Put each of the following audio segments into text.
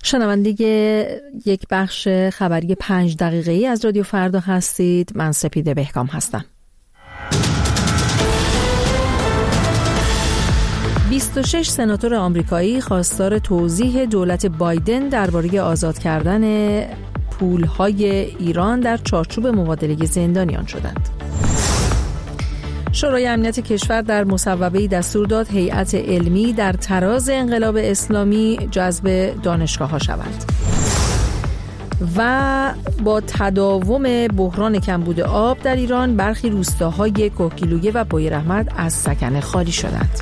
شنونده یک بخش خبری 5 دقیقه‌ای از رادیو فردا هستید. من سپیده بهکام هستم. 26 سناتور آمریکایی خواستار توضیح دولت بایدن درباره آزاد کردن پولهای ایران در چارچوب مبادله زندانیان شدند. شورای امنیت کشور در مصوبه‌ای دستور داد هیئت علمی در تراز انقلاب اسلامی جذب دانشگاه‌ها شود. و با تداوم بحران کمبود آب در ایران برخی روستاهای کهگیلویه و بویراحمد از سکنه خالی شدند.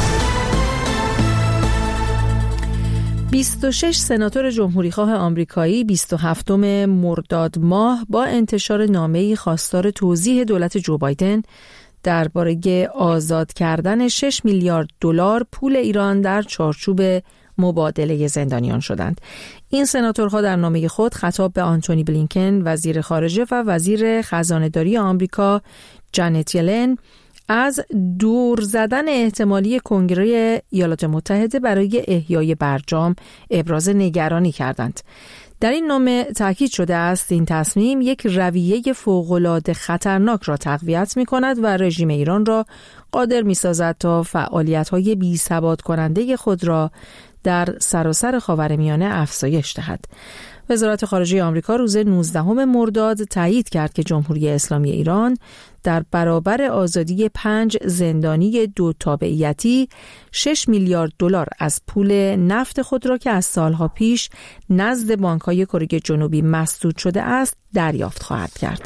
26 سناتور جمهوریخواه آمریکایی 27 مرداد ماه با انتشار نامه‌ای خواستار توضیح دولت جو بایدن درباره آزاد کردن 6 میلیارد دلار پول ایران در چارچوب مبادله زندانیان شدند. این سناتورها در نامه خود خطاب به آنتونی بلینکن وزیر خارجه و وزیر خزانه‌داری آمریکا جانت یلن از دور زدن احتمالی کنگره ایالات متحده برای احیای برجام ابراز نگرانی کردند. در این نامه تاکید شده است این تصمیم یک رویه فوق‌العاده خطرناک را تقویت می‌کند و رژیم ایران را قادر می‌سازد تا فعالیت‌های بی‌ثبات کننده خود را در سراسر خاورمیانه افزایش دهد. وزارت خارجه آمریکا روز 19 مرداد تایید کرد که جمهوری اسلامی ایران در برابر آزادی 5 زندانی 2 تابعیتی 6 میلیارد دلار از پول نفت خود را که از سالها پیش نزد بانک‌های کره جنوبی مسدود شده است دریافت خواهد کرد.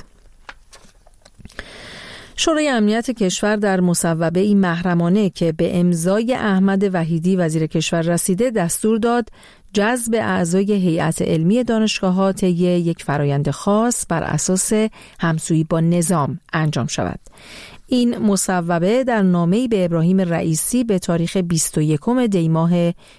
شورای امنیت کشور در مصوبه‌ای محرمانه که به امضای احمد وحیدی وزیر کشور رسیده دستور داد جذب اعضای هیئت علمی دانشگاه‌ها طی یک فرایند خاص بر اساس همسویی با نظام انجام شود. این مصوبه در نامه‌ای به ابراهیم رئیسی به تاریخ 21 دی ماه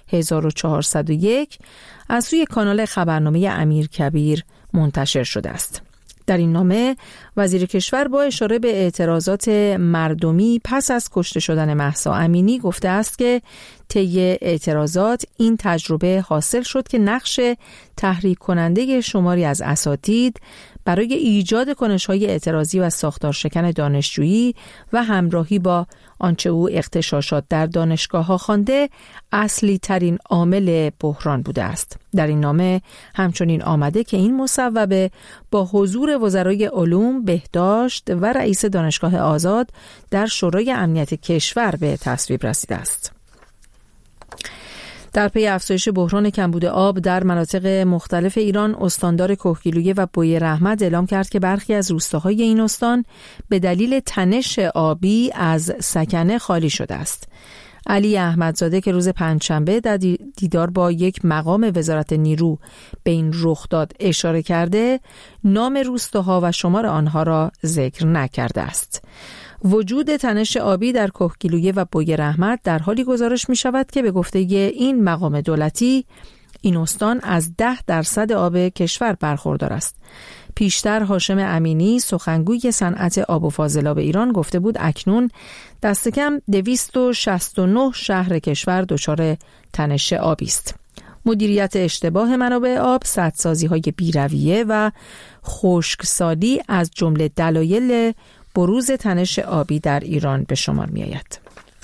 1401 از سوی کانال خبرنامه امیرکبیر منتشر شده است. در این نامه وزیر کشور با اشاره به اعتراضات مردمی پس از کشته شدن مهسا امینی گفته است که طی اعتراضات این تجربه حاصل شد که نقش تحریک کننده شماری از اساتید برای ایجاد کنش‌های اعتراضی و ساختار شکن دانشجویی و همراهی با آنچه او اغتشاشات در دانشگاه‌ها خوانده اصلی ترین عامل بحران بوده است. در این نامه همچنین آمده که این مصوبه با حضور وزرای علوم، بهداشت و رئیس دانشگاه آزاد در شورای امنیت کشور به تصویب رسیده است. در پی افزایش بحران کمبود آب در مناطق مختلف ایران، استاندار کهگیلویه و بویراحمد اعلام کرد که برخی از روستاهای این استان به دلیل تنش آبی از سکنه خالی شده است. علی احمدزاده که روز پنجشنبه در دیدار با یک مقام وزارت نیرو به این رخداد اشاره کرده، نام روستاها و شمار آنها را ذکر نکرده است. وجود تنش آبی در کهگیلویه و بویراحمد در حالی گزارش می شود که به گفته این مقام دولتی این استان از 10% آب کشور برخوردار است. پیشتر هاشم امینی سخنگوی صنعت آب و فاضلاب ایران گفته بود اکنون دست کم 269 شهر کشور دچار تنش آبی است. مدیریت اشتباه منابع آب، سدسازی‌های بی‌رویه و خشکسالی از جمله دلایل بروز تنش آبی در ایران به شمار می آید.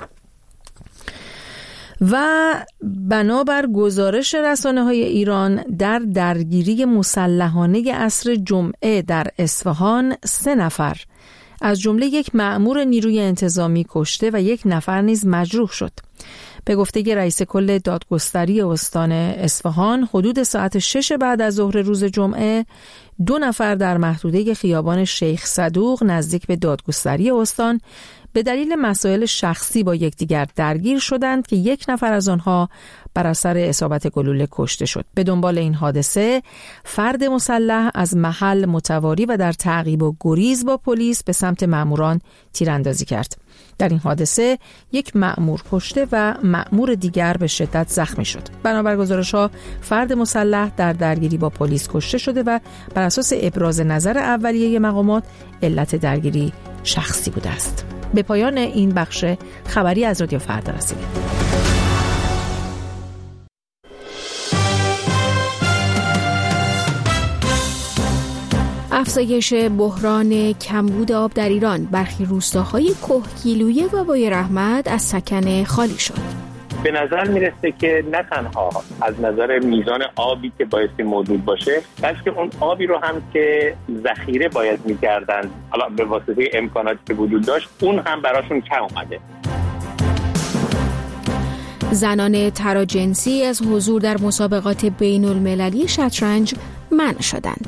و بنابر گزارش رسانه‌های ایران در درگیری مسلحانه عصر جمعه در اصفهان 3 نفر از جمله یک مأمور نیروی انتظامی کشته و 1 نفر نیز مجروح شد. به گفته رئیس کل دادگستری استان اصفهان حدود ساعت 6 بعد از ظهر روز جمعه 2 نفر در محدوده خیابان شیخ صدوق نزدیک به دادگستری استان به دلیل مسائل شخصی با یکدیگر درگیر شدند که 1 نفر از آنها بر اثر اصابت گلوله کشته شد. به دنبال این حادثه فرد مسلح از محل متواری و در تعقیب و گریز با پلیس به سمت مأموران تیراندازی کرد. در این حادثه 1 مأمور کشته و مأمور دیگر به شدت زخمی شد. بنابر گزارش‌ها فرد مسلح در درگیری با پلیس کشته شده و بر اساس ابراز نظر اولیه مقامات علت درگیری شخصی بوده است. به پایان این بخش خبری از رادیو فردا رسیدیم. افزایش بحران کمبود آب در ایران، برخی روستاهای کهگیلویه و بای رحمت از سکن خالی شد. به نظر میرسه که نه تنها از نظر میزان آبی که بایستی موجود باشه، بلکه اون آبی رو هم که ذخیره باید می‌کردن حالا به واسطه امکاناتی که وجود داشت، اون هم براشون کم اومده. زنان تراجنسی از حضور در مسابقات بین المللی شطرنج منع شدند.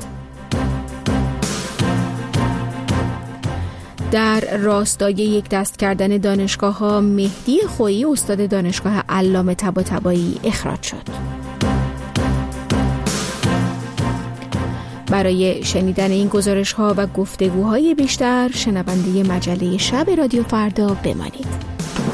در راستای یک دست کردن دانشگاه‌ها، مهدی خویی استاد دانشگاه علامه طباطبایی اخراج شد. برای شنیدن این گزارش‌ها و گفتگوهای بیشتر شنونده مجله شب رادیو فردا بمانید.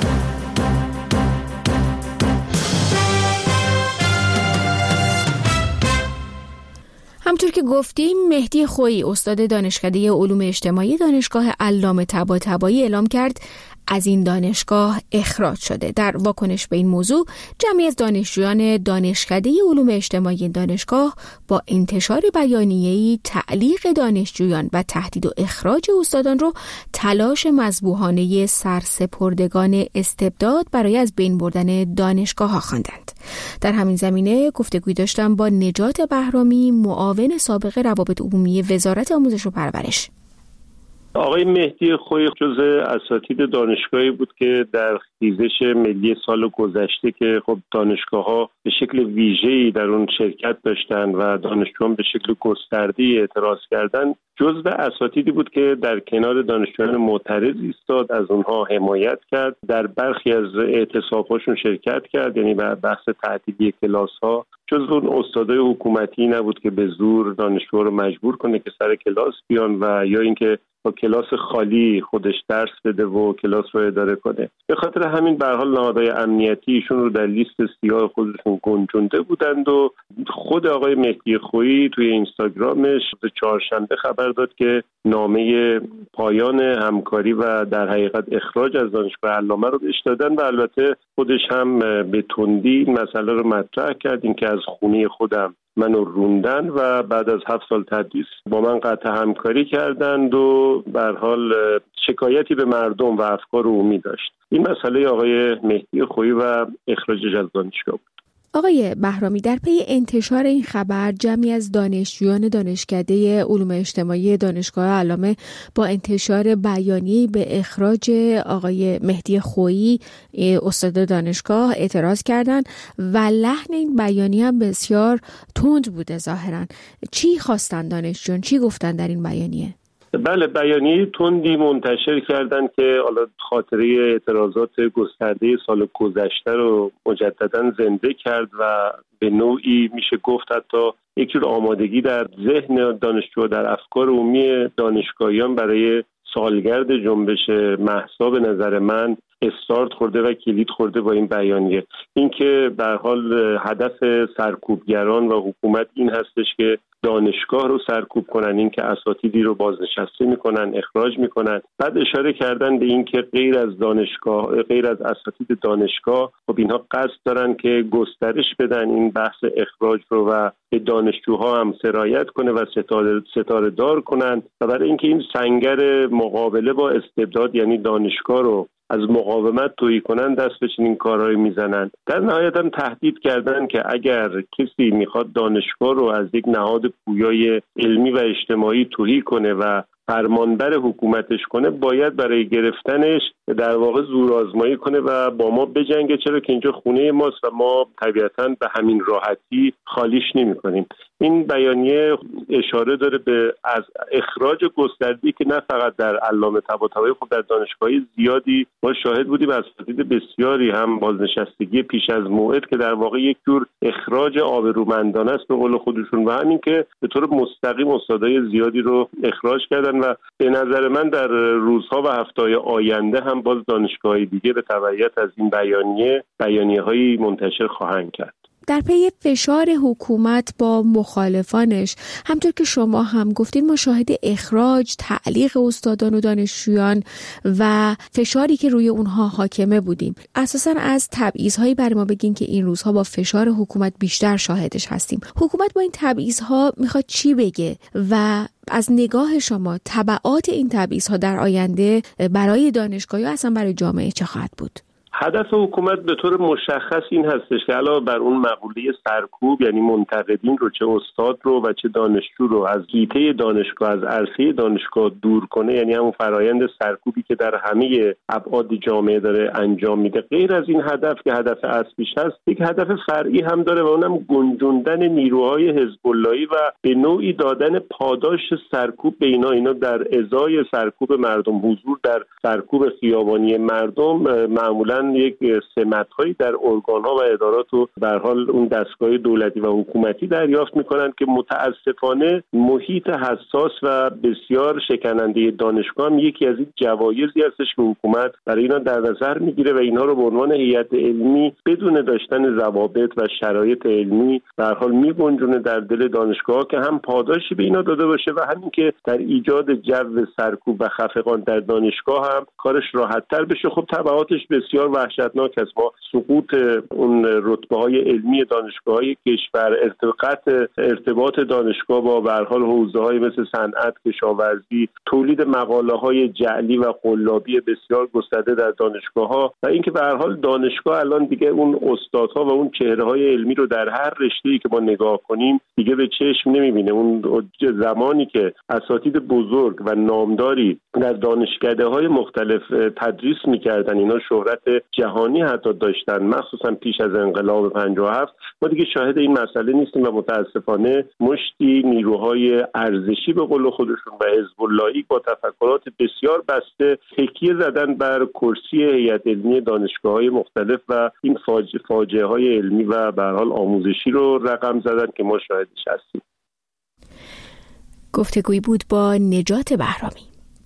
همطور که گفتیم، مهدی خویی استاد دانشکده علوم اجتماعی دانشگاه علامه طباطبایی اعلام کرد از این دانشگاه اخراج شده. در واکنش به این موضوع، جمعی از دانشجویان دانشکده علوم اجتماعی این دانشگاه با انتشار بیانیه‌ای تعلیق دانشجویان و تهدید و اخراج استادان رو تلاش مذبوحانه سرسپردگان استبداد برای از بین بردن دانشگاه‌ها خواندند. در همین زمینه گفتگوی داشتم با نجات بهرامی، معاون سابق روابط عمومی وزارت آموزش و پرورش. آقای مهدی خویی جزء اساتید دانشگاهی بود که در خیزش ملی سال گذشته که خب دانشگاه‌ها به شکل ویژه‌ای در اون شرکت داشتن و دانشجویان به شکل گسترده‌ای اعتراض کردن، جزء اساتیدی بود که در کنار دانشجویان معترض ایستاد، از اونها حمایت کرد، در برخی از اعتصاب‌هاشون شرکت کرد، یعنی بحث تعطیلی کلاس‌ها. جزء اون استادای حکومتی نبود که به زور دانشجوها رو مجبور کنه که سر کلاس بیان و یا اینکه با کلاس خالی خودش درس بده و کلاس رو اداره کنه. به خاطر همین به هر حال نهادهای امنیتی ایشون رو در لیست سیاه خودشون گنجونده بودند و خود آقای مهدی خویی توی اینستاگرامش چهارشنبه خبر داد که نامه پایان همکاری و در حقیقت اخراج از دانشگاه علامه رو بهش دادن و البته خودش هم به تندی این مسئله رو مطرح کرد، اینکه از خونه خودم منو روندن و بعد از 7 سال تدریس با من قطع همکاری کردند و به هر حال شکایتی به مردم و افکار عمومی داشت. این مسئله آقای مهدی خویی و اخراجش از دانشگاه بود. آقای بهرامی، در پی انتشار این خبر، جمعی از دانشجویان دانشکده علوم اجتماعی دانشگاه علامه با انتشار بیانیه‌ای به اخراج آقای مهدی خویی استاد دانشگاه اعتراض کردند و لحن این بیانیه هم بسیار تند بوده ظاهراً. چی خواستن دانشجویان؟ چی گفتن در این بیانیه؟ بله، بیانیه تندی منتشر کردن که حالا خاطره اعتراضات گسترده سال گذشته رو مجددا زنده کرد و به نوعی میشه گفت حتی یک جور آمادگی در ذهن دانشجو، در افکار عمومی دانشگاهیان برای سالگرد جنبش مهسا به نظر من استارت خورده و کلید خورده با این بیانیه. اینکه به هر حال هدف سرکوبگران و حکومت این هستش که دانشگاه رو سرکوب کنن، این که اساتیدی رو بازنشسته میکنن، اخراج میکنن. بعد اشاره کردن به این که غیر از دانشگاه، غیر از اساتید دانشگاه، خب اینها قصد دارن که گسترش بدن این بحث اخراج رو و به دانشجوها هم سرایت کنه و ستاره دار کنن و برای اینکه این سنگر مقابله با استبداد یعنی دانشگاه رو از مقاومت تویی کنن دست به چنین کارهایی میزنن. در نهایت هم تهدید کردن که اگر کسی میخواد دانشگاه رو از یک نهاد پویای علمی و اجتماعی تویی کنه و فرمانبر حکومتش کنه، باید برای گرفتنش در واقع زورآزمایی کنه و با ما بجنگه، چرا که اینجا خونه ماست و ما طبیعتاً به همین راحتی خالیش نمی‌کنیم. این بیانیه اشاره داره به از اخراج گسترده‌ای که نه فقط در علامه طباطبایی، خب در دانشگاه‌های زیادی ما شاهد بودیم، اساتید بسیاری هم بازنشستگی پیش از موعد که در واقع یک جور اخراج آبرومندانه است به قول خودشون و همین که به طور مستقیم استادای زیادی رو اخراج کردن و به نظر من در روزها و هفته‌های آینده هم باز دانشگاه‌های دیگه به تبعیت از این بیانیه‌هایی منتشر خواهند کرد. در پی فشار حکومت با مخالفانش، همطور که شما هم گفتید، ما شاهد اخراج، تعلیق استادان و دانشجویان و فشاری که روی اونها حاکمه بودیم. اساساً از تبعیض‌هایی برای ما بگین که این روزها با فشار حکومت بیشتر شاهدش هستیم. حکومت با این تبعیض‌ها میخواد چی بگه و از نگاه شما تبعات این تبعیض‌ها در آینده برای دانشگاه یا اصلا برای جامعه چه خواهد بود؟ هدف حکومت به طور مشخص این هستش که علاوه بر اون مقوله سرکوب، یعنی منتقدین رو، چه استاد رو و چه دانشجو رو، از حیطه دانشگاه، از عرصه دانشگاه دور کنه، یعنی همون فرایند سرکوبی که در همه ابعاد جامعه داره انجام میده. غیر از این هدف که هدف اصلیش هست، یک هدف فرعی هم داره و اونم گنجوندن نیروهای حزب اللهی و به نوعی دادن پاداش سرکوب به اینا در ازای سرکوب مردم. حضور در سرکوب خیابانی مردم معمولاً یک سمت‌هایی در ارگان‌ها و ادارات و به هر حال اون دستگاه دولتی و حکومتی دریافت می‌کنند که متأسفانه محیط حساس و بسیار شکننده دانشگاه هم یکی از این جوایزی هستش که حکومت برای اینا در نظر می‌گیره و اینها رو به عنوان هیئت علمی بدون داشتن ضوابط و شرایط علمی به هر حال می‌گنجونه در دل دانشگاه که هم پاداشی به اینا داده باشه و همین که در ایجاد جو سرکوب و خفقان در دانشگاه هم کارش راحت‌تر بشه. خب تبعاتش بسیار وحشتناک است. ما سقوط اون رتبه‌های علمی دانشگاه‌های کشور، ارتباط دانشگاه با به هر حال حوزه‌های مثل صنعت، کشاورزی، تولید مقاله‌های جعلی و قلابی بسیار گسترده در دانشگاه‌ها و اینکه به هر حال دانشگاه الان دیگه اون استادها و اون چهره‌های علمی رو در هر رشته‌ای که ما نگاه کنیم دیگه به چشم نمی‌بینه. اون زمانی که اساتید بزرگ و نامداری در دانشکده‌های مختلف تدریس می‌کردن، اینا شهرت جهانی حتی داشتن، مخصوصا پیش از انقلاب 57، ما دیگه شاهد این مسئله نیستیم و متاسفانه مشتی نیروهای ارزشی به قول خودشون و حزب اللهی با تفکرات بسیار بسته تکیه زدن بر کرسی هیئت علمی دانشگاه‌های مختلف و این فاجعه‌های علمی و به هر حال آموزشی رو رقم زدن که ما شاهدش هستیم. گفتگویی بود با نجات بهرامی.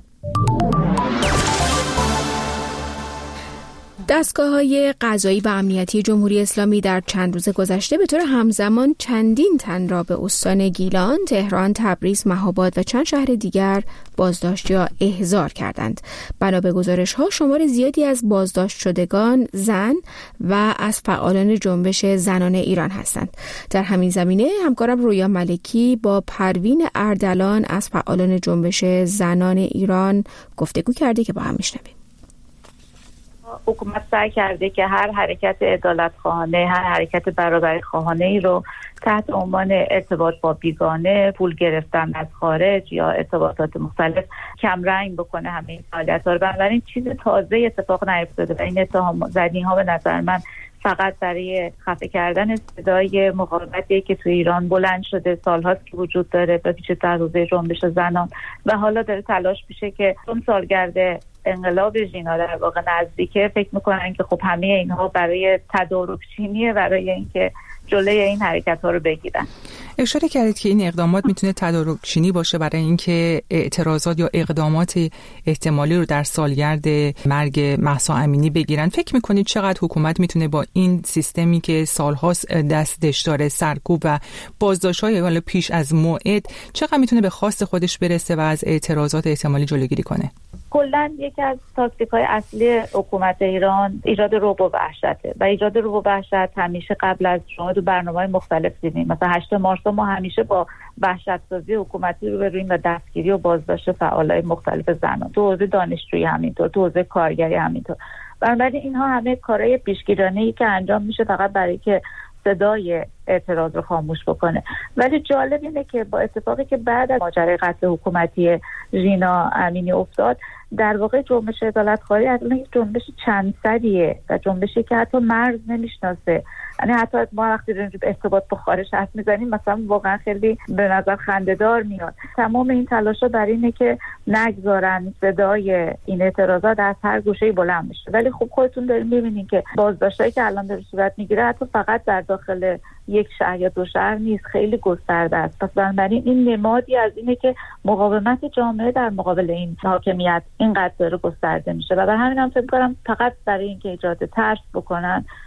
دستگاه‌های قضایی و امنیتی جمهوری اسلامی در چند روز گذشته به طور همزمان چندین تن را به استان گیلان، تهران، تبریز، مهاباد و چند شهر دیگر بازداشت یا احضار کردند. بنا به گزارش‌ها شمار زیادی از بازداشت شدگان زن و از فعالان جنبش زنان ایران هستند. در همین زمینه همکارم رویا ملکی با پروین اردلان از فعالان جنبش زنان ایران گفتگو کرده که با هم میشنویم. حکومت سعی کرده که هر حرکت عدالت‌خواهانه، هر حرکت برابری خواهانه‌ای رو تحت عنوان ارتباط با بیگانه، پول گرفتن از خارج یا ارتباطات مختلف کمرنگ بکنه همه این فعالیت‌ها رو. بنابراین چیز تازه اتفاق نیفتاده و این اتهام زدنی‌ها به نظر من فقط برای خفه کردن صدای مقاومتی که تو ایران بلند شده، سال‌هاست که وجود داره به پیش در حوزه جنبش زنان و حالا داره تلاش میشه که چون سالگرد انقلاب ژینا در واقع نزدیکه، فکر میکنن که خب همه اینها برای تدارک چینیه، برای اینکه جلوی این حرکت ها رو بگیرن. اشاره کردید که این اقدامات میتونه تدارک چینی باشه برای اینکه اعتراضات یا اقدامات احتمالی رو در سالگرد مرگ مهسا امینی بگیرن. فکر میکنید چقدر حکومت میتونه با این سیستمی که سالهاست دستش داره، سرکوب و بازداشت‌های حالا پیش از موعد، چقدر میتونه به خواست خودش برسه و از اعتراضات احتمالی جلوگیری کنه؟ کلاً یکی از تاکتیک‌های اصلی حکومت ایران ایجاد رعب و وحشته و ایجاد رعب و وحشت همیشه قبل از شما تو برنامه‌های مختلف دیدیم. مثلا 8 مارس ما همیشه با وحشت‌سازی حکومتی روبرویم و دستگیری و بازداشت فعالای مختلف زنان، تو حوزه دانشجویی همینطور، تو حوزه کارگری همینطور. بنابراین اینها همه کارهای پیشگیرانه‌ای که انجام میشه فقط برای که صدای اعتراض رو خاموش بکنه. ولی جالب اینه که با اتفاقی که بعد از ماجرای قتل حکومتی ژینا امینی افتاد، در واقع جنبش عدالت‌خواهی اصلا یک جنبش چند صدیه و جنبشی که حتی مرز نمیشناسه. یعنی حتی ما وقتی راجع به ارتباط با خارج حرف میزنیم مثلا واقعا خیلی به نظر خنده‌دار میاد. تمام این تلاش‌ها برای اینه که نگذارن صدای این اعتراضات از هر گوشه‌ای بلند بشه. ولی خب خودتون دارین می‌بینین که بازداشتایی که الان داره صورت میگیره حتی فقط در داخل یک شهر یا دو شهر نیست، خیلی گسترده است. پس بنابراین این نمادی از اینه که مقاومت جامعه در مقابل این حاکمیت اینقدر داره گسترده میشه و برای همین هم فکر می‌کنم فقط برای اینکه ایجاد ترس بکنن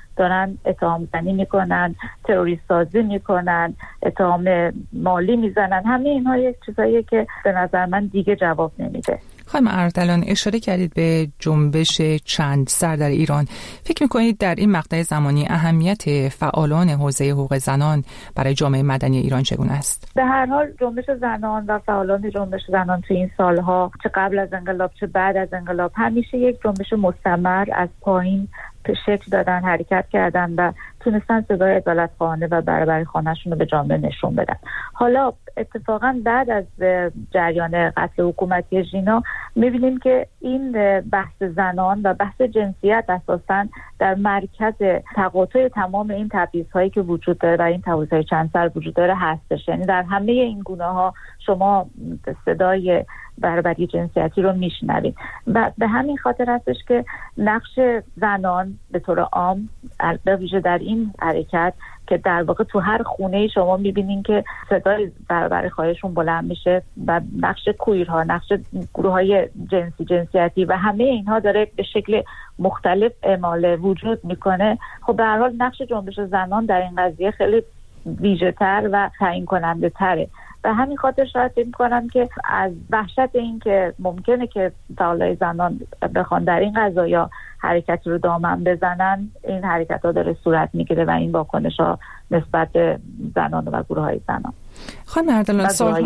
دارن اتهام زنی میکنن، تروریست سازی میکنن، اتهام مالی میزنن. همه اینها یک چیزاییه که به نظر من دیگه جواب نمیده. خانم اردلان، اشاره کردید به جنبش چند سر در ایران. فکر میکنید در این مقطع زمانی اهمیت فعالان حوزه حقوق زنان برای جامعه مدنی ایران چگونه است؟ به هر حال جنبش زنان و فعالان جنبش زنان تو این سالها، چه قبل از انقلاب چه بعد از انقلاب، همیشه یک جنبش مستمر از پایین شکل دادن، حرکت کردن و تونستن صدای عدالت‌خواهانه و برابری خواهانشون رو به جامعه نشون بدن. حالا اتفاقا بعد از جریان قتل حکومتی ژینا می‌بینیم که این بحث زنان و بحث جنسیت اساساً در مرکز تقاطع تمام این تبعیض‌هایی که وجود داره و این تبعیض‌های چند سر وجود داره هستش. یعنی در همه این گونه‌ها شما صدای برابری جنسیتی رو میشنوید و به همین خاطر هستش که نقش زنان به طور عام به ویژه در این حرکت که در واقع تو هر خونه شما میبینین که صدای برابری خواهشون بلند میشه و نقش کویرها، نقش گروه‌های جنسیتی و همه اینها داره به شکل مختلف اعمال وجود میکنه. خب به هر حال نقش جنبش زنان در این قضیه خیلی ویژه‌تر و تعیین کننده تره. و همین خاطر شاید فکر می‌کنم که از وحشت این که ممکنه که فعالای زنان بخوان در این قضایا حرکتی رو دامن بزنن، این حرکت‌ها داره صورت میگیره و این واکنش‌ها نسبت به زنان و گروه‌های زنان. خانم اردلان،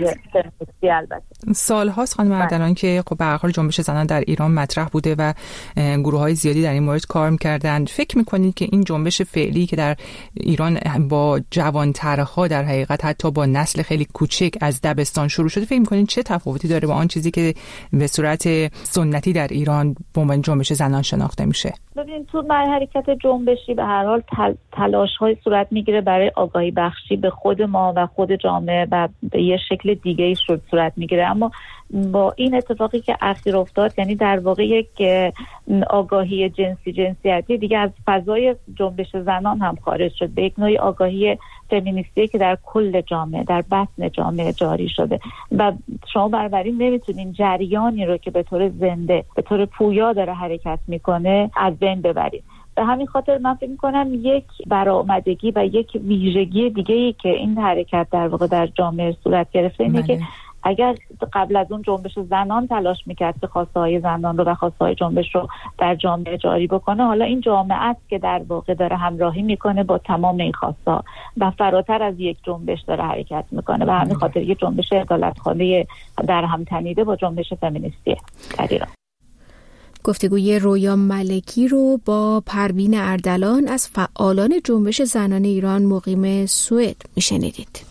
سال‌هاست خانم اردلان که خب به هر حال جنبش زنان در ایران مطرح بوده و گروه‌های زیادی در این مورد کار می‌کردند. فکر می‌کنید که این جنبش فعلی که در ایران با جوان‌ترها در حقیقت حتی با نسل خیلی کوچک از دبستان شروع شده، فکر می‌کنید چه تفاوتی داره با آن چیزی که به صورت سنتی در ایران به عنوان جنبش زنان شناخته میشه؟ ببینید تو حرکت جنبشی به هر حال تلاش‌های صورت می‌گیره برای آگاهی بخشی به خود ما و خود جامعه و به یه شکل دیگه‌ای صورت می‌گیره. اما با این اتفاقی که اخیر افتاد، یعنی در واقع یک آگاهی جنسیتی دیگه از فضای جنبش زنان هم خارج شد، به یک نوعی آگاهی فمینیستی که در کل جامعه، در بطن جامعه جاری شده و شما بنابراین نمیتونین جریانی رو که به طور زنده، به طور پویا داره حرکت میکنه از بین ببرید. به همین خاطر من فکر میکنم یک برآمدگی و یک ویژگی دیگه‌ای که این حرکت در واقع در جامعه صورت گرفته اینه که اگر قبل از اون جنبش زنان تلاش میکرد که خواسته‌های زنان رو و خواسته‌های جنبش رو در جامعه جاری بکنه، حالا این جامعه است که در واقع داره همراهی میکنه با تمام این خواسته‌ها و فراتر از یک جنبش داره حرکت میکنه و همین خاطر یک جنبش عدالت‌خواهانه در هم تنیده با جنبش فمینیستی در ایران. گفتگوی رویا ملکی رو با پروین اردلان از فعالان جنبش زنان ایران مقیم سوئد میشنیدید.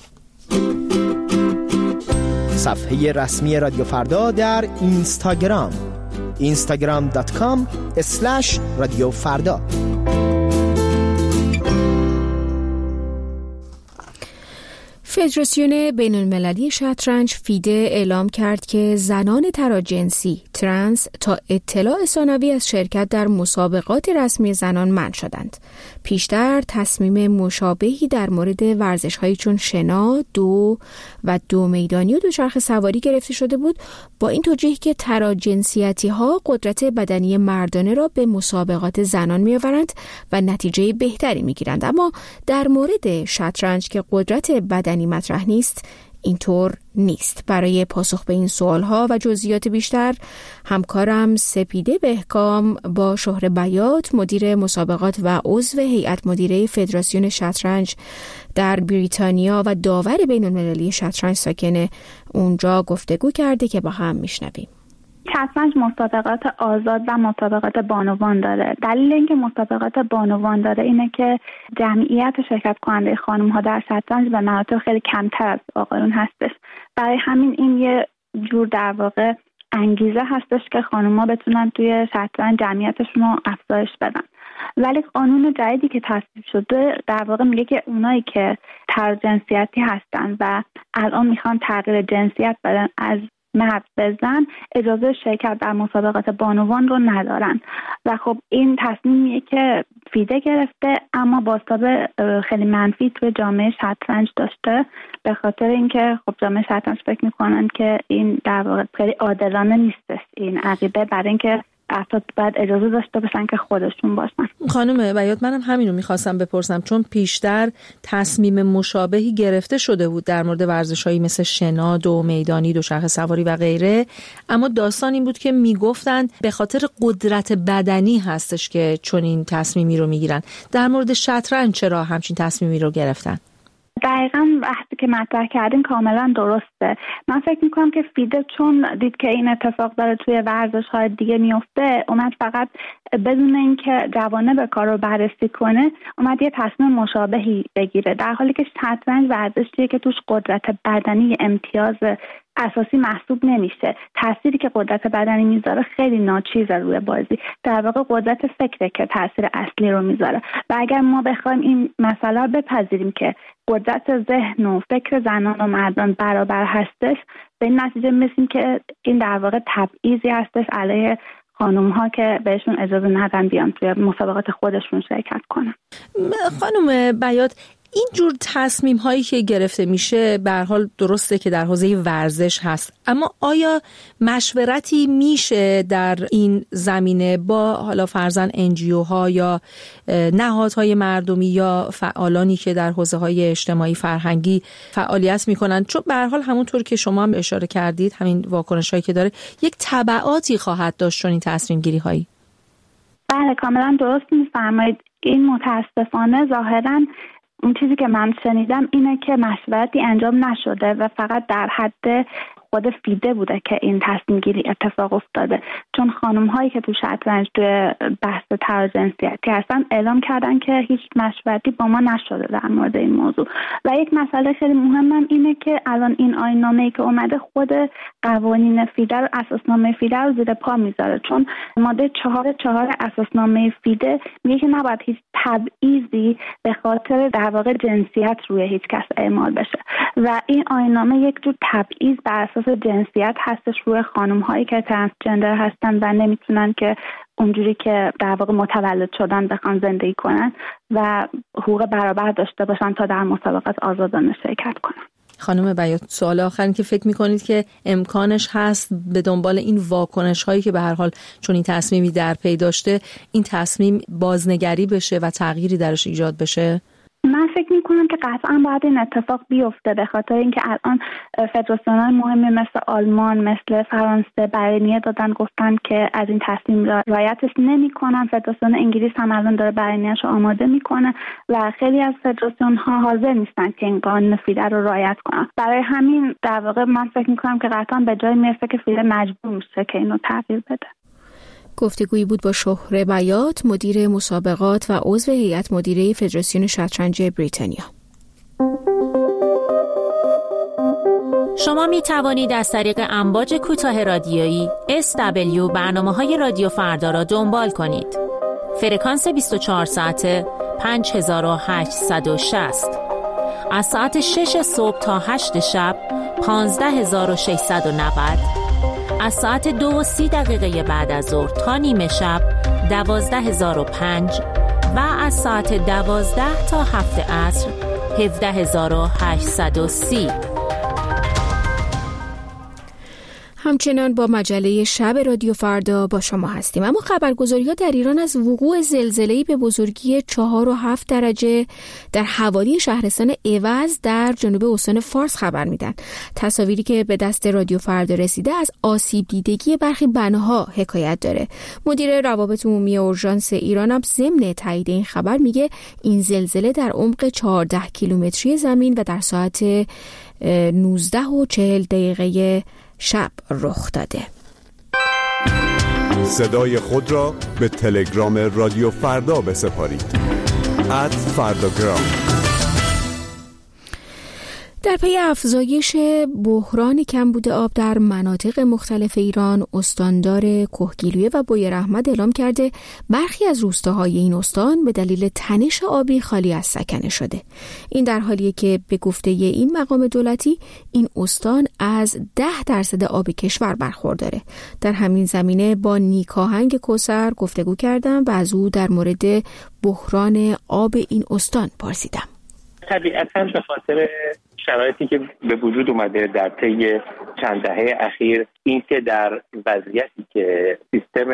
صفحه رسمی رادیو فردا در اینستاگرام instagram.com/رادیو فردا. فدراسیون بین‌المللی شطرنج فیده اعلام کرد که زنان تراجنسی ترنس تا اطلاع ثانوی از شرکت در مسابقات رسمی زنان منع شدند. پیشتر تصمیم مشابهی در مورد ورزش‌هایی چون شنا، دو و دو میدانی و دوچرخه سواری گرفته شده بود، با این توجیه که تراجنسیتی‌ها قدرت بدنی مردانه را به مسابقات زنان می‌آورند و نتیجه بهتری می‌گیرند. اما در مورد شطرنج که قدرت بدنی مطرح نیست، اینطور نیست. برای پاسخ به این سوالها و جزئیات بیشتر همکارم سپیده بهکام با شهره بیات، مدیر مسابقات و عضو هیئت مدیره فدراسیون شطرنج در بریتانیا و داور بین‌المللی شطرنج ساکن اونجا گفتگو کرده که با هم میشنویم. شطرنج مسابقات آزاد و مسابقات بانوان داره. دلیل اینکه مسابقات بانوان داره اینه که جمعیت شرکت کننده خانم ها در شطرنج به مراتب خیلی کمتر از آقایون هستش. برای همین این یه جور در واقع انگیزه هستش که خانم ها بتونن توی شطرنج جمعیتشون رو افزایش بدن. ولی قانون جدیدی که تصویب شده در واقع میگه که اونایی که تراجنسیتی هستن و الان میخوان تغییر جنسیت بدن از مرد به زن، اجازه شرکت در مسابقات بانوان رو ندارن و خب این تصمیمیه که فیده گرفته اما بازتاب خیلی منفی توی جامعه شطرنج داشته، به خاطر اینکه خب جامعه شطرنج فکر میکنن که این در واقع خیلی عادلانه نیستش این عقیده، برای اینکه افراد باید اجازه داشته باشن که خودشون باشن. خانم بیات، منم همین رو میخواستم بپرسم، چون پیشتر تصمیم مشابهی گرفته شده بود در مورد ورزش‌هایی مثل شنا، دو میدانی، دوچرخه سواری و غیره، اما داستان این بود که میگفتن به خاطر قدرت بدنی هستش که چون این تصمیمی رو میگیرن. در مورد شطرنج چرا همچین تصمیمی رو گرفتن؟ دقیقاً وقتی که مطرح کردین کاملا درسته. من فکر میکنم که فیده چون دید که این اتفاق داره توی ورزش‌های دیگه میفته، اومد فقط بدون اینکه جوانب کار رو بررسی کنه اومد یه تصمیم مشابهی بگیره، در حالی که شطرنج ورزشیه که توش قدرت بدنی امتیاز اساسی محسوب نمیشه. تأثیری که قدرت بدنی میذاره خیلی ناچیزه روی بازی، در واقع قدرت فکره که تأثیر اصلی رو میذاره. و اگر ما بخوایم این مسئله رو بپذیریم که قدرت ذهن و فکر زنان و مردان برابر هستش، به این نتیجه میرسیم که این در واقع تبعیضی هستش علیه خانوم‌ها که بهشون اجازه ندن بیان توی مسابقات خودشون شرکت کنن. خانم بیات، این جور تصمیم هایی که گرفته میشه به هر حال درسته که در حوزه ورزش هست، اما آیا مشورتی میشه در این زمینه با حالا فرضاً NGO ها یا نهادهای مردمی یا فعالانی که در حوزه های اجتماعی فرهنگی فعالیت میکنن؟ چون به هر حال همونطور که شما هم اشاره کردید همین واکنش هایی که داره یک تبعاتی خواهد داشت چون این تصمیم گیری هایی. بله کاملا درست میفرمایید. این متاسفانه ظاهراً اون چیزی که من شنیدم اینه که مشورتی انجام نشده و فقط در حد خود فیده بوده که این تصمیم گیری اتفاق افتاده، چون خانم هایی که تو شطرنج توی بحث تراز جنسیتی هستن اعلام کردن که هیچ مشورتی با ما نشده در مورد این موضوع. و یک مسئله خیلی مهمم اینه که الان این آیین‌نامه‌ای که اومده خود قوانین فیده رو، اساسنامه فیده رو زیر پا میذاره، چون ماده 4 اساسنامه فیده میگه که نباید هیچ تبعیضی به خاطر در واقع جنسیت روی هیچ کس اعمال بشه و این آیین‌نامه یک جور تبعیض بر اساس جنسیت هستش روی خانم هایی که ترنسجندر هستن و نمیتونن که اونجوری که در واقع متولد شدن بخوان زندگی کنن و حقوق برابر داشته باشن تا در مسابقات آزادانه شرکت کنن. خانم بیات، سوال آخر این که فکر میکنید که امکانش هست به دنبال این واکنش هایی که به هر حال چون این تصمیمی در پی داشته این تصمیم بازنگری بشه و تغییری درش ایجاد بشه؟ من فکر میکنم که قطعا باید این اتفاق بیفته، به خاطر اینکه الان فدراسیون‌های مهمی مثل آلمان، مثل فرانسه بیانیه دادن گفتن که از این تصمیم رعایتش نمی‌کنن. فدراسیون انگلیس هم الان داره بیانیه‌اش آماده میکنه و خیلی از فدراسیون‌ها حاضر نیستن که این قانون فیده رو رعایت کنن. برای همین در واقع من فکر میکنم که قطعا به جای میرسه که فیده مجبور میشه که اینو تغییر بده. گفتگویی بود با شهره بیات، مدیر مسابقات و عضو هیئت مدیره فدراسیون شطرنج بریتانیا. شما می توانید از طریق امواج کوتاه رادیویی SW برنامه‌های رادیو فردا را دنبال کنید. فرکانس 24 ساعته 5860. از ساعت 6 صبح تا 8 شب 15690. از ساعت 2:30 بعد از ظهر تا نیمه شب 12005 و از ساعت 12 تا 7 عصر 17830. همچنان با مجله شب رادیو فردا با شما هستیم. اما خبرگزاری‌ها در ایران از وقوع زلزله‌ای به بزرگی 4.7 درجه در حوالی شهرستان ایوز در جنوب استان فارس خبر میدن. تصاویری که به دست رادیو فردا رسیده از آسیب دیدگی برخی بناها حکایت داره. مدیر روابط عمومی اورژانس ایران هم ضمن تایید این خبر میگه این زلزله در عمق 14 کیلومتری زمین و در ساعت 19:40 شب رخ داده. صدای خود را به تلگرام رادیو فردا بسپارید. @فرداگرام. در پی افزایش بحران کمبود آب در مناطق مختلف ایران، استاندار کهگیلویه و بویراحمد اعلام کرده برخی از روستاهای این استان به دلیل تنش آبی خالی از سکنه شده. این در حالیه که به گفته این مقام دولتی این استان از 10% آب کشور برخورداره. در همین زمینه با نیکاهنگ کوثر گفتگو کردم و از او در مورد بحران آب این استان پرسیدم. طبیعتاً به خاطر شرایطی که به وجود اومده در طی چند دهه اخیر اینکه در وضعیتی که سیستم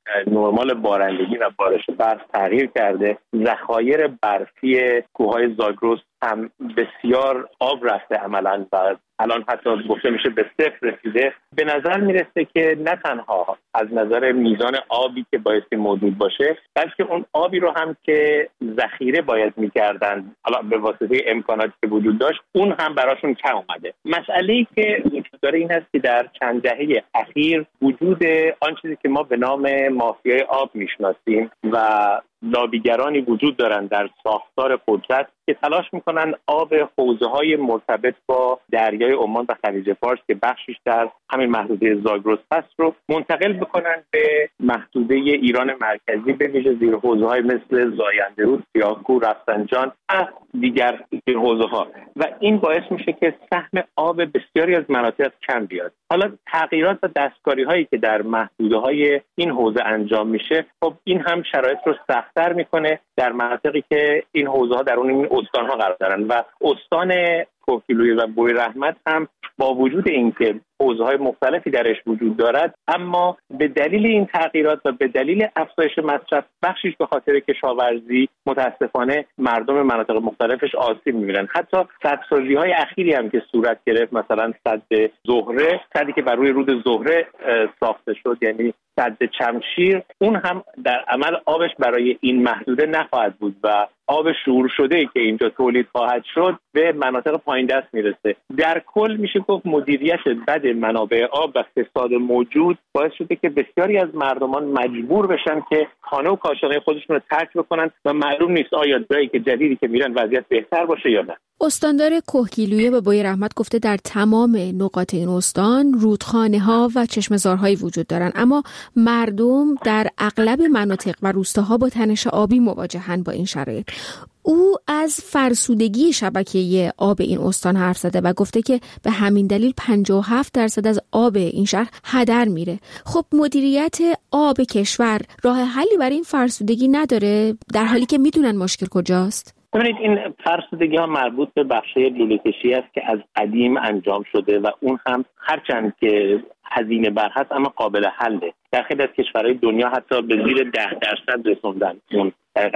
نرمال بارندگی و بارش برف تغییر کرده، ذخایر برفی کوههای زاگرس هم بسیار آب رفته عملاً و الان حتی گفته میشه به صفر رسیده. به نظر میرسه که نه تنها از نظر میزان آبی که بایستی موجود باشه، بلکه اون آبی رو هم که ذخیره باید میکردن به واسطه امکاناتی که وجود داشت، اون هم براشون کم اومده. مسئله‌ای که وجود داره این هست که در چند دهه اخیر وجود آن چیزی که ما به نام مافیای آب میشناسیم و لابیگرانی وجود دارن در ساختار قدرت که تلاش میکنن آب حوضه‌های مرتبط با دریای عمان و خلیج فارس که بخشش در همین محدوده زاگرس هست رو منتقل بکنن به محدوده ایران مرکزی، به ویژه زیر حوضه‌های مثل زاینده‌رود، سیاه‌کوه، رفسنجان و دیگر زیر حوضه‌ها، و این باعث میشه که سهم آب بسیاری از مناطق کم بیاد. حالا تغییرات و دستکاری‌هایی که در محدوده‌های این حوزه انجام میشه، خب این هم شرایط رو سخت‌تر میکنه در مناطقی که این حوزه‌ها در اون استان‌ها قرار دارن و استان کوهگیلویه و بوی رحمت هم با وجود اینکه حوزه‌های مختلفی درش وجود دارد، اما به دلیل این تغییرات و به دلیل افزایش مصرف، بخشش به خاطر کشاورزی، متاسفانه مردم مناطق مختلفش آسیب می‌بینن. حتی سدسازی‌های اخیری هم که صورت گرفت، مثلا سد زهره، سدی که بر روی رود زهره ساخته شد، یعنی سد چمشیر، اون هم در عمل آبش برای این محدوده نخواهد بود و آب شور شده‌ای که اینجا تولید خواهد شد به مناطق پایین دست میرسه. در کل میشه گفت مدیریت بد منابع آب و فساد موجود باعث شده که بسیاری از مردمان مجبور بشن که خانه و کاشانه خودشون رو ترک بکنن و معلوم نیست آیا جایی که جدیدی که میرن وضعیت بهتر باشه یا نه. استاندار کوهگیلویه به بوی رحمت گفته در تمام نقاط این استان رودخانه‌ها و چشمه‌زارهایی وجود دارند، اما مردم در اغلب مناطق و روستاها با تنش آبی مواجهن با این شرایط. او از فرسودگی شبکه آب این استان حرف زده و گفته که به همین دلیل 57% از آب این شهر هدر میره. خب مدیریت آب کشور راه حلی برای این فرسودگی نداره، در حالی که میدونن مشکل کجاست؟ ببینید، این فرسودگی ها مربوط به بخشای لوله کشی است که از قدیم انجام شده و اون هم هرچند که هزینه بر هست اما قابل حله. در خیلی از کشورهای دنیا حتی به زیر 10% رسوندن اون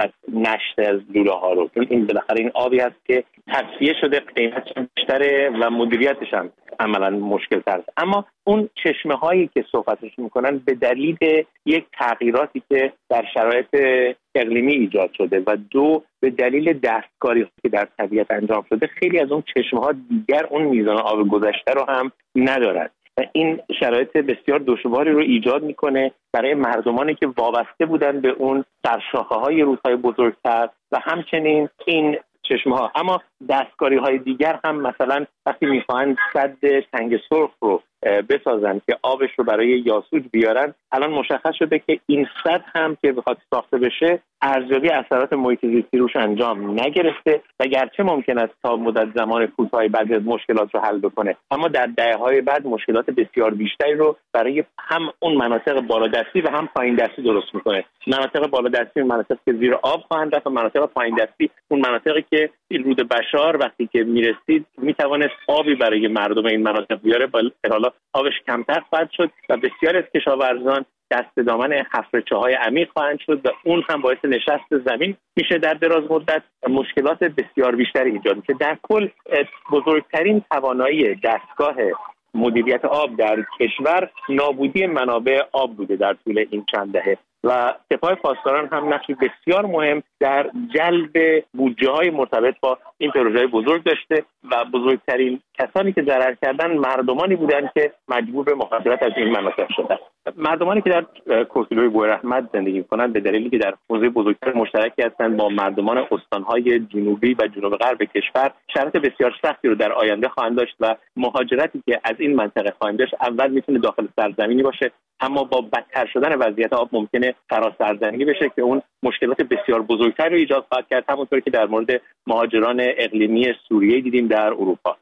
نشت از لوله ها رو. این بالاخره این آبی هست که تصفیه شده، قیمتش بیشتره و مدیریتش هم عملا مشکل تر است. اما اون چشمه هایی که صحبتش میکنن به دلیل یک تغییراتی که در شرایط اقلیمی ایجاد شده و دو به دلیل دستکاری که در طبیعت انجام شده، خیلی از اون چشمه ها دیگر اون میزان آب گذشته رو هم ندارد. این شرایط بسیار دشواری رو ایجاد میکنه برای مردمانی که وابسته بودن به اون سرشاخه‌های رودهای بزرگتر و همچنین این چشمه ها. اما دستکاری های دیگر هم، مثلا وقتی میخواهند سد تنگ سرخ رو بسازن که آبش رو برای یاسوج بیارن، الان مشخص شده که این سد هم که بخواد ساخته بشه ارزیابی اثرات محیط زیستی روش انجام نگرفته و گرچه ممکن است تا مدت زمان کوتاهی بعد از مشکلات رو حل بکنه، اما در دهه‌های بعد مشکلات بسیار بیشتری رو برای هم اون مناطق بالادستی و هم پایین دستی درست میکنه. مناطق بالادستی اون مناطق که زیر آب خواهند رفت و مناطق پایین دستی اون مناطقی که رود بشار وقتی که میرسید میتوانست آبی برای مردم این مناطق بیاره، حالا آبش کمتر خواهد شد و بسیار از کشاورزان دست دامن حفره‌چاهای عمیق خواهند شد و اون هم باعث نشست زمین میشه در دراز مدت، مشکلات بسیار بیشتری ایجاد میشه. در کل بزرگترین توانایی دستگاه مدیریت آب در کشور نابودی منابع آب بوده در طول این چند دهه و سپاه پاسداران هم نقشی بسیار مهم در جلب بودجه‌های مرتبط با این پروژه‌های بزرگ داشته و بزرگترین کسانی که ضرر کردن مردمانی بودند که مجبور به مهاجرت از این مناطق شدند. مردمانی که در کوهگیلویه بوی رحمت زندگی می‌کنند به دلیلی که در حوزه بزرگتر مشترکی هستند با مردمان استان‌های جنوبی و جنوب غرب کشور، شرایط بسیار سختی رو در آینده خواهند داشت و مهاجرتی که از این منطقه خواهند داشت اول میتونه داخل سرزمینی باشه، اما با بدتر شدن وضعیت آب ممکنه فراسرزمینی بشه که اون مشکلات بسیار بزرگتری رو ایجاد خواهد کرد، همونطور که در مورد مهاجران اقلیمی سوریه دیدیم در اروپا.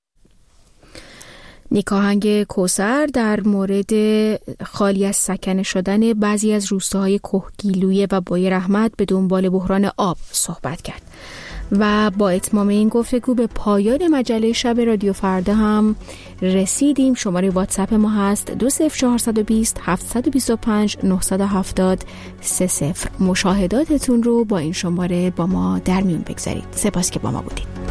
نیکاهنگ کوثر در مورد خالی از سکنه شدن بعضی از روستاهای کوهگیلویه و بوی رحمت به دنبال بحران آب صحبت کرد. و با اتمام این گفتگو به پایان مجله شب رادیو فردا هم رسیدیم. شماره واتساپ ما هست 20420 725 970 30. مشاهداتتون رو با این شماره با ما در میون بگذارید. سپاس که با ما بودید.